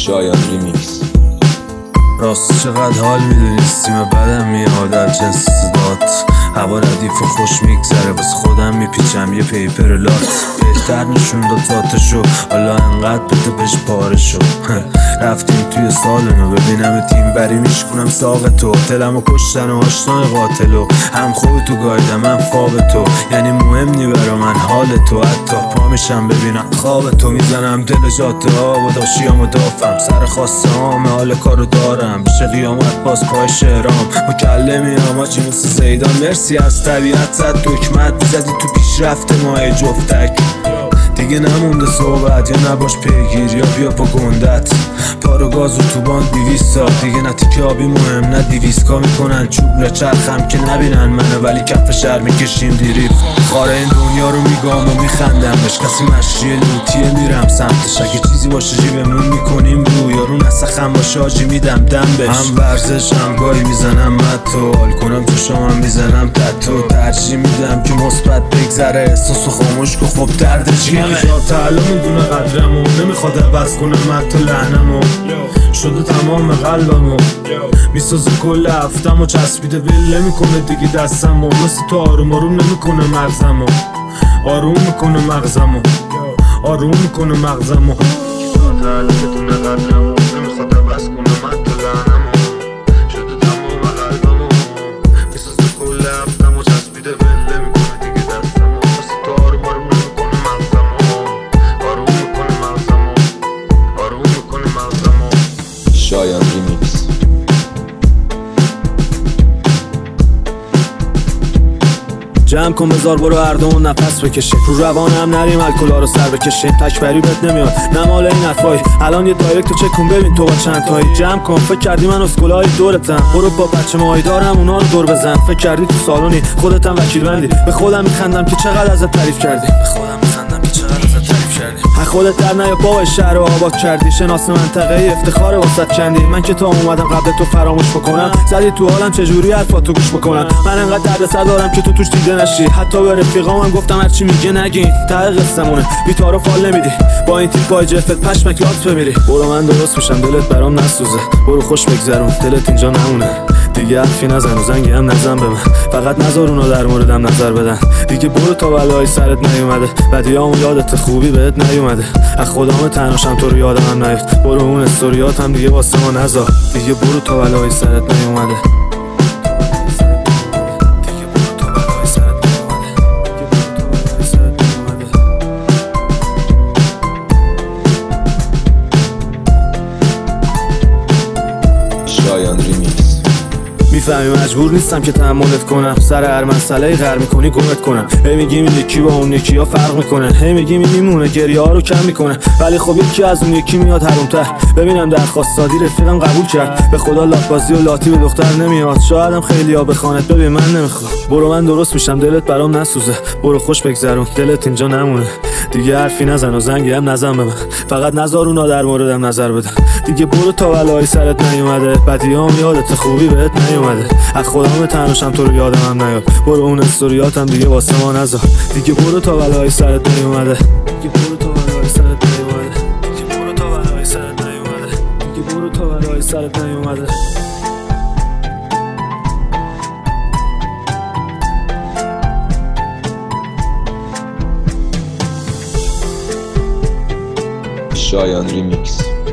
شایان ریمیکس. راست چقدر حال میدونی سیم بدم میاد در جنس صدات. هوا ردیف و خوش میگذره واسه خودم میپیچم یه پیپر لات. بهتر نشون داد ذاتشو حالا انقدر بده بهش پاره شو. رفتیم توی سالنو ببینم تیم بری میشکنم ساق تو. دلمو کشتن و آشنای قاتلو هم خودتو گایدم هم خواب تو. یعنی مهم نی برا من حال تو. حتی پا میشم ببینم خواب تو. میزنم دل جاده ها و داشتیامو دافم. سر خواسته هامه حال کارو دارم. بشه قیامت باز پای شهرام مکلمی آجی مثل زیدان. مرسی از طبیعت زد دکمت میزدی تو پیشرفت ماه جفتک. دیگه نمونده صحبت یا نباش پیگیر یا بیا پا گندت. پارو گاز و توبان 200 سال دیگه نه تیکه آبی مهم نه 200 کا میکنن چوب لچرخم که نبینن منو ولی کف شهر میکشیم دیریف. خاره این دنیا رو میگام و میخندمش. کسی مشی لوتیه میرم سمتش. اگه چیزی باشه جیبمون میکنیم رو یارو نسخم باشه آجی میدم دم بش. هم ورزش هم گاهی میزنم متو حال کنم تو شما میزنم تتو. ترجیح میدم که مثبت بگذره احساسو خاموش که خب درد جیمه. تعالی میدونه قدرمو نمیخواد عوض کنه من تو لحنمو. شده تمام قلبمو میسازه کل هفتمو. چسبیده وله میکنه دیگه دستمو. مثل تو آروم آروم نمیکنه مغزمو. آروم میکنه مغزمو. آروم میکنه مغزمو. تعالی میدونه قدرمو نمیخواد عوض کنه من تو لحنمو. شده تمام قلبمو میسازه کل هفتمو. چسبیده وله میکنه دیگه دستمو. مثل تو آروم آروم نمیکنه مغزمو. آروم میکنه مغزمو. آروم میکنه مغزمو. شایان ریمیکس. جمع کن بذار برو هر دومون نفس بکشیم. رو روانم نریم الکلا رو سر بکشیم. تکبری بهت نمیاد نمال این حرفایی. الان یه دایرکت رو چک کن ببین تو با چند تایی. جمع کن فکر کردی من اسکولای دورتم. برو با بچه ماهی دارم اونا رو دور بزن. فکر کردی تو سالونی خودت هم وکیل بندی. به خودم میخندم که چقدر ازت تعریف کردی. به خودم میخندم که چقدر ازت تعریف کردی. خودت در نیا بابا شهر رو آباد کردی. شناس منطقه افتخار واسط کندی. من که تا اومدم قبل تو فراموش بکنم. زدی تو حالم چجوری حرفاتو گوش بکنم. من انقدر دردسر دارم که تو توش دیده نشی. حتی به رفیقامم گفتم هرچی میگه نگین. ته قصه‌مونه بی‌تار و فال نمیدی. با این تیپ پای جفت پشمک لات بمیری. برو من درست میشم دلت برام نسوزه. برو خوش بگذرون دلت اینجا نمونه. دیگه حرفی نزن و زنگی هم نزن به من. فقط نذار اونا در موردم نظر بدن. دیگه برو تا بلای سرت نیومده. بدیامو یادت خوبی بهت نیومده. از خدام تناشم تو رو یادم هم نیفت. برو اون استوریاتم دیگه واسه ما نذار. دیگه برو تا بلای سرت نیومده. شایان ریمیکس. میفهمی مجبور نیستم که تحملت کنم. سر هر مسئله غر میکنی گمت کنم. هی میگیم این یکی با اون یکی ها فرق میکنه. هی میگیم این میمونه گریه ها رو کم میکنه. ولی خب یکی از اون یکی میاد حرومتر. ببینم درخواست دادی رفیقم قبول کرد. به خدا لاتبازی و لاتی به دختر نمیاد. شایدم خیلی ها بخوانت ببین من نمیخوام. برو من درست میشم دلت برام نسوزه. برو خوش بگذرون دلت اینجا نمونه. دیگه حرفی نزن و زنگی هم نزن به من. فقط نذار اونا در موردم نظر بدن. دیگه برو تا بلای سرت نیومده. بدیام یادت خوبی بهت نیومده. از خودم تناشم تو رو یادم هم نیاد. برو اون استوریاتم دیگه واسه ما نذار. دیگه برو تا بلای سرت نیومده. دیگه برو تا بلای سرت نیومده. دیگه برو تا بلای سرت نیومده. دیگه برو تا بلای سرت نیومده. شایان ریمیکس.